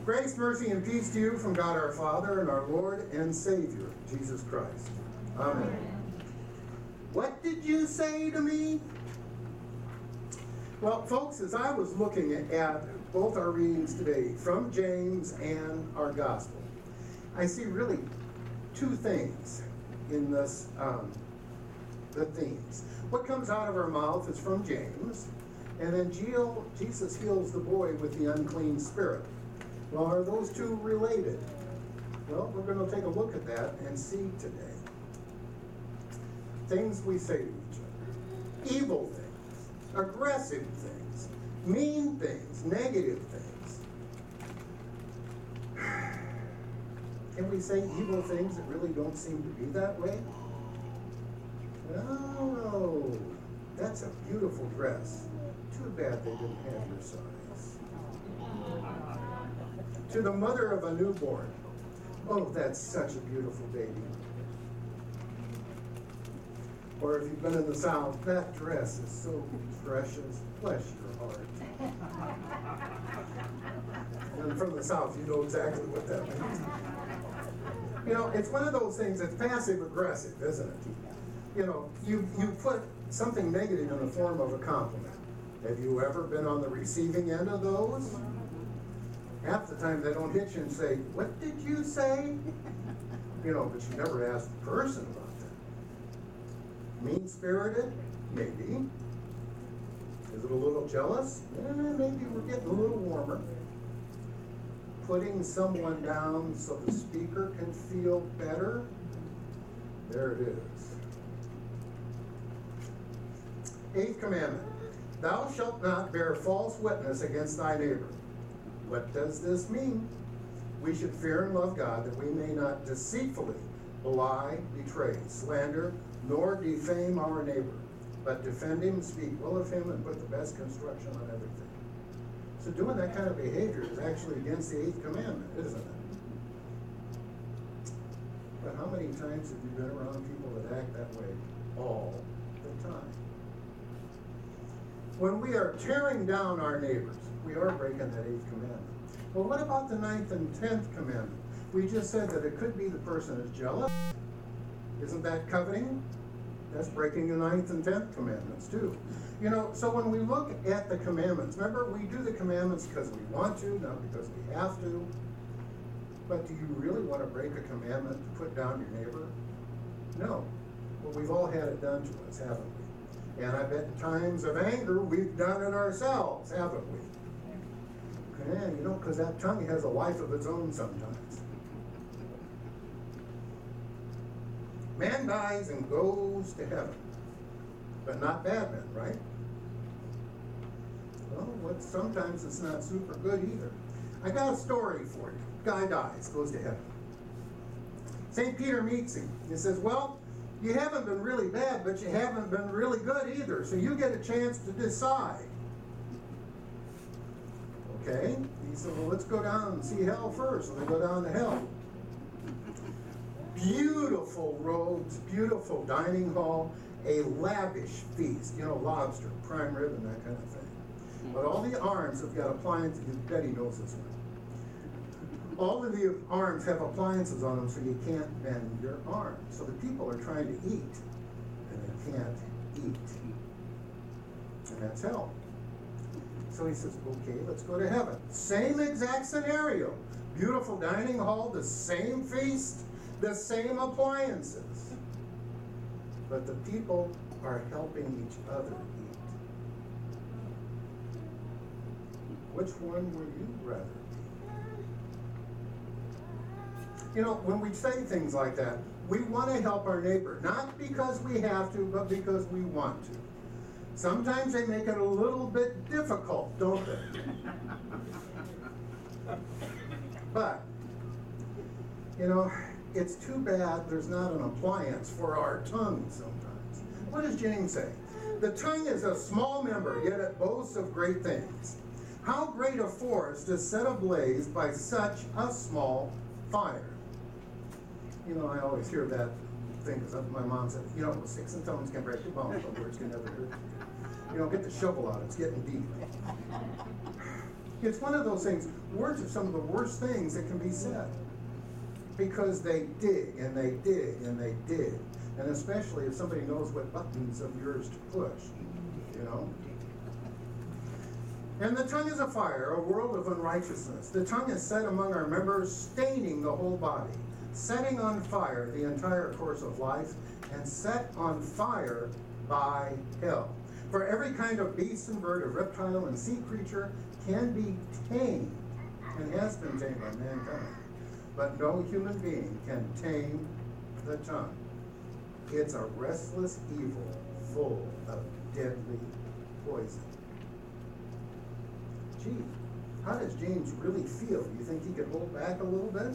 Grace, mercy, and peace to you from God our Father and our Lord and Savior, Jesus Christ. Amen. What did you say to me? Well, folks, as I was looking at both our readings today, from James and our Gospel, I see really two things in this, the themes. What comes out of our mouth is from James, and then Jesus heals the boy with the unclean spirit. Well, are those two related? Well, we're going to take a look at that and see today. Things we say to each other. Evil things, aggressive things, mean things, negative things. Can we say evil things that really don't seem to be that way? Oh, that's a beautiful dress. Too bad they didn't have your size. To the mother of a newborn, oh, that's such a beautiful baby. Or if you've been in the South, that dress is so precious, bless your heart. And from the South, you know exactly what that means. You know, it's one of those things that's passive-aggressive, isn't it? You know, you put something negative in the form of a compliment. Have you ever been on the receiving end of those? Half the time they don't hit you and say, what did you say? You know, but you never ask the person about that. Mean-spirited? Maybe. Is it a little jealous? Maybe we're getting a little warmer. Putting someone down so the speaker can feel better? There it is. 8th commandment. Thou shalt not bear false witness against thy neighbor. What does this mean? We should fear and love God, that we may not deceitfully belie, betray, slander, nor defame our neighbor, but defend him, speak well of him, and put the best construction on everything. So doing that kind of behavior is actually against the 8th commandment, isn't it? But how many times have you been around people that act that way all the time? When we are tearing down our neighbors, we are breaking that 8th commandment. Well, what about the 9th and 10th commandment? We just said that it could be the person is jealous. Isn't that coveting? That's breaking the 9th and 10th commandments too. You know, so when we look at the commandments, remember, we do the commandments because we want to, not because we have to. But do you really want to break a commandment to put down your neighbor? No. Well, we've all had it done to us, haven't we? And I bet in times of anger, we've done it ourselves, haven't we? Yeah, you know, because that tongue has a life of its own sometimes. Man dies and goes to heaven, but not bad men, right? Well, sometimes it's not super good either. I got a story for you. Guy dies, goes to heaven. St. Peter meets him. He says, well, you haven't been really bad, but you haven't been really good either, so you get a chance to decide. Okay? He said, well, let's go down and see hell first. So they go down to hell. Beautiful robes, beautiful dining hall, a lavish feast. You know, lobster, prime rib, and that kind of thing. But all the arms have got appliances. Betty knows this one. All of the arms have appliances on them, so you can't bend your arms. So the people are trying to eat, and they can't eat. And that's hell. So he says, okay, let's go to heaven. Same exact scenario. Beautiful dining hall, the same feast, the same appliances. But the people are helping each other eat. Which one would you rather be? You know, when we say things like that, we want to help our neighbor, not because we have to, but because we want to. Sometimes they make it a little bit difficult, don't they? But, you know, it's too bad there's not an appliance for our tongue sometimes. What does James say? The tongue is a small member, yet it boasts of great things. How great a forest is set ablaze by such a small fire. You know, I always hear that thing, because my mom said, you know, sticks and stones can break your bones, but words can never hurt you. You know, get the shovel out, it's getting deep. It's one of those things, words are some of the worst things that can be said. Because they dig, and they dig, and they dig. And especially if somebody knows what buttons of yours to push, you know? And the tongue is a fire, a world of unrighteousness. The tongue is set among our members, staining the whole body, setting on fire the entire course of life, and set on fire by hell. For every kind of beast and bird, of reptile and sea creature can be tamed, and has been tamed by mankind. But no human being can tame the tongue. It's a restless evil full of deadly poison. Gee, how does James really feel? Do you think he could hold back a little bit?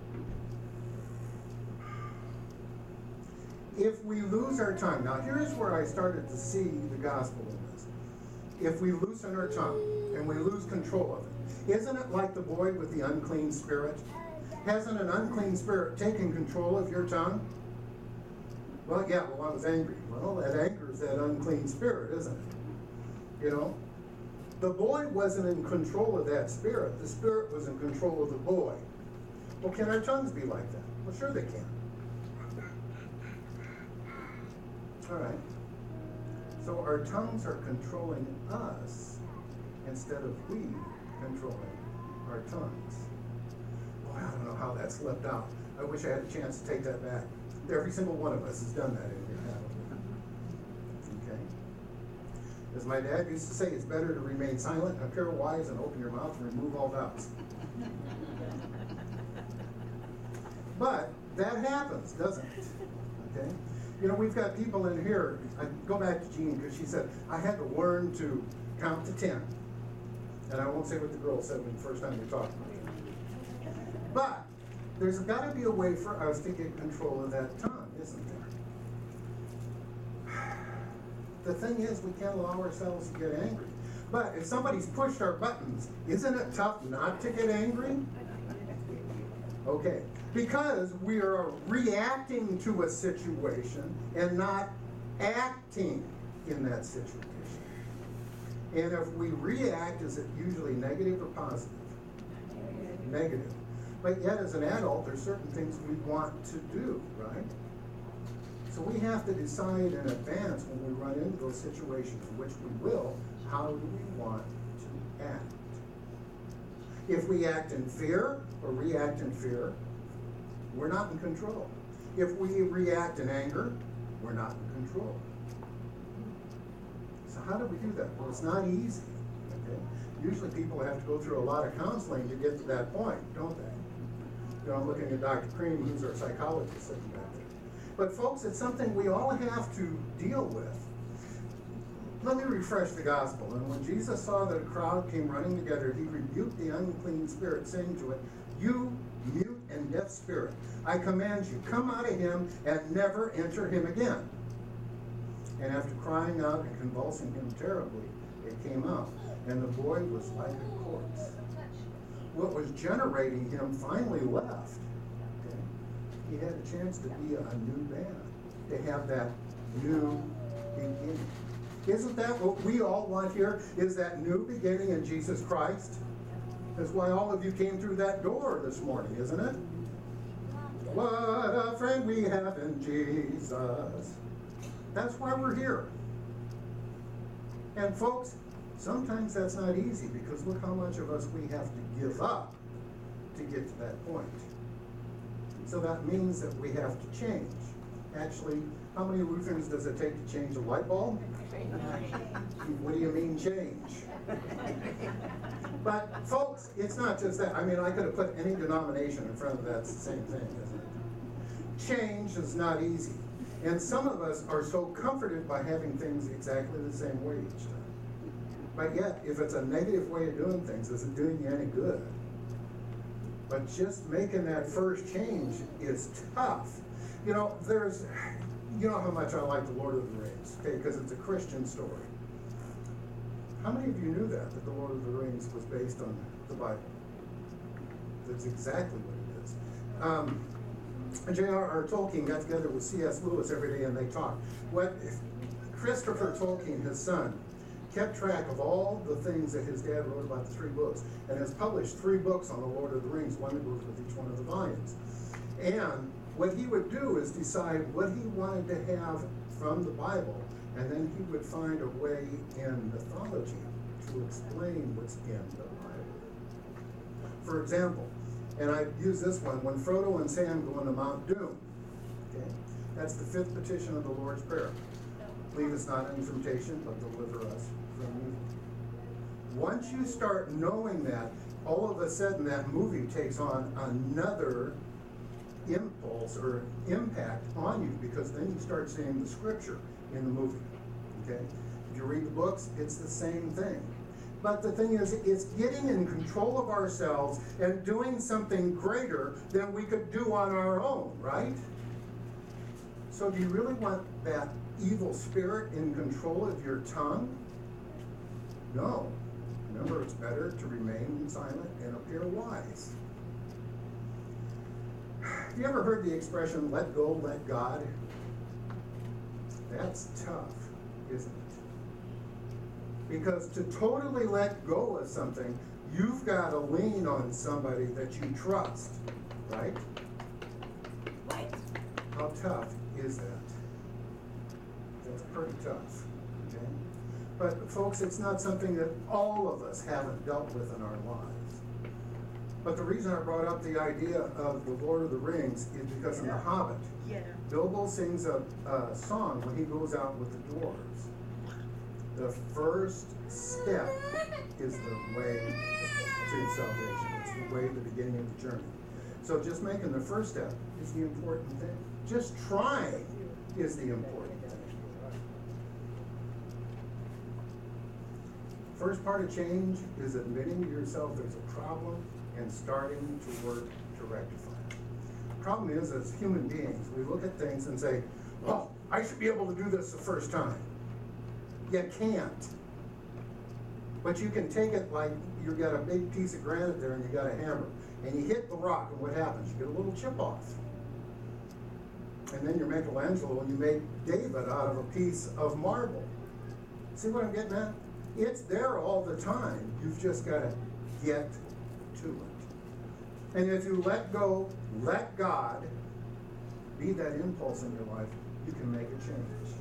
If we lose our tongue, now here's where I started to see the gospel in this. If we loosen our tongue and we lose control of it, isn't it like the boy with the unclean spirit? Hasn't an unclean spirit taken control of your tongue? Well, yeah, I was angry. Well, that anger is that unclean spirit, isn't it? You know? The boy wasn't in control of that spirit. The spirit was in control of the boy. Well, can our tongues be like that? Well, sure they can. All right. So our tongues are controlling us instead of we controlling our tongues. Boy, I don't know how that slipped out. I wish I had a chance to take that back. Every single one of us has done that in here, haven't we? Okay. As my dad used to say, it's better to remain silent and appear wise and open your mouth and remove all doubts. But that happens, doesn't it? Okay. You know, we've got people in here. I go back to Jean because she said, I had to learn to count to 10. And I won't say what the girl said the first time we talked. But there's got to be a way for us to get control of that tongue, isn't there? The thing is, we can't allow ourselves to get angry. But if somebody's pushed our buttons, isn't it tough not to get angry? Okay. Because we are reacting to a situation and not acting in that situation. And if we react, is it usually negative or positive? Negative. But yet as an adult, there's certain things we want to do, right? So we have to decide in advance when we run into those situations, which we will, how do we want to act? If we act in fear or react in fear, we're not in control. If we react in anger, we're not in control. So how do we do that? Well, it's not easy. Okay? Usually people have to go through a lot of counseling to get to that point, don't they? You know, I'm looking at Dr. Cream, who's our psychologist sitting back there. But folks, it's something we all have to deal with. Let me refresh the gospel. And when Jesus saw that a crowd came running together, he rebuked the unclean spirit, saying to it, "You mute and deaf spirit, I command you, come out of him and never enter him again." And after crying out and convulsing him terribly, it came out, and the boy was like a corpse. What was generating him finally left. Okay? He had a chance to be a new man, to have that new beginning. Isn't that what we all want here? Is that new beginning in Jesus Christ? That's why all of you came through that door this morning, isn't it? What a friend we have in Jesus. That's why we're here. And folks, sometimes that's not easy because look how much of us we have to give up to get to that point. So that means that we have to change. Actually, how many Lutherans does it take to change a light bulb? What do you mean change? But folks, it's not just that. I mean, I could have put any denomination in front of that. It's the same thing, isn't it? Change is not easy. And some of us are so comforted by having things exactly the same way each time. But yet, if it's a negative way of doing things, is it doing you any good? But just making that first change is tough. You know, you know how much I like The Lord of the Rings, okay, because it's a Christian story. How many of you knew that The Lord of the Rings was based on the Bible? That's exactly what it is. J.R.R. Tolkien got together with C.S. Lewis every day and they talked. What Christopher Tolkien, his son, kept track of all the things that his dad wrote about the 3 books, and has published 3 books on the Lord of the Rings, one that goes with each one of the volumes. And what he would do is decide what he wanted to have from the Bible, and then he would find a way in mythology to explain what's in the Bible. For example, and I use this one, when Frodo and Sam go into Mount Doom, okay, that's the 5th petition of the Lord's Prayer. Lead us not into temptation, but deliver us from evil. Once you start knowing that, all of a sudden that movie takes on another impulse or impact on you, because then you start seeing the scripture in the movie. Okay? If you read the books, it's the same thing. But the thing is, it's getting in control of ourselves and doing something greater than we could do on our own, right? So do you really want that evil spirit in control of your tongue? No. Remember, it's better to remain silent and appear wise. Have you ever heard the expression, let go, let God? That's tough, isn't it? Because to totally let go of something, you've got to lean on somebody that you trust, right? Right. How tough is that? That's pretty tough, okay? But folks, it's not something that all of us haven't dealt with in our lives. But the reason I brought up the idea of the Lord of the Rings is because in The Hobbit, Bilbo sings a song when he goes out with the dwarves. The first step is the way to salvation. It's the way, the beginning of the journey. So just making the first step is the important thing. Just trying is the important thing. First part of change is admitting to yourself there's a problem and starting to work to rectify it. The problem is, as human beings, we look at things and say, oh, I should be able to do this the first time. You can't. But you can take it like you've got a big piece of granite there and you got a hammer. And you hit the rock, and what happens? You get a little chip off. And then you're Michelangelo and you make David out of a piece of marble. See what I'm getting at? It's there all the time. You've just got to get to it. And if you let go, let God be that impulse in your life, you can make a change.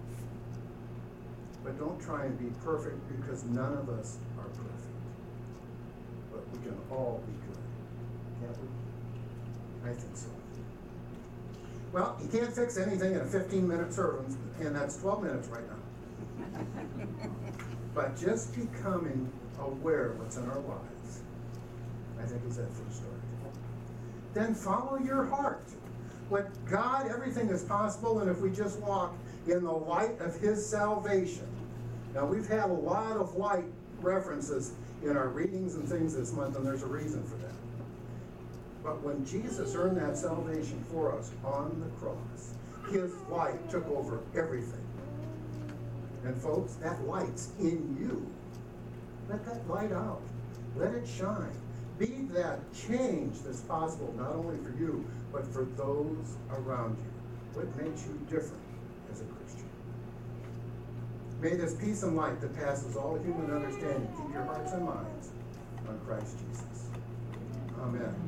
But don't try and be perfect, because none of us are perfect. But we can all be good. Can't we? I think so. Well, you can't fix anything in a 15-minute sermon, and that's 12 minutes right now. But just becoming aware of what's in our lives, I think, is that first start. Then follow your heart. With God, everything is possible, and if we just walk in the light of His salvation. Now, we've had a lot of light references in our readings and things this month, and there's a reason for that. But when Jesus earned that salvation for us on the cross, His light took over everything. And folks, that light's in you. Let that light out. Let it shine. Be that change that's possible, not only for you, but for those around you. What makes you different as a Christian? May this peace and light that passes all human understanding keep your hearts and minds on Christ Jesus. Amen.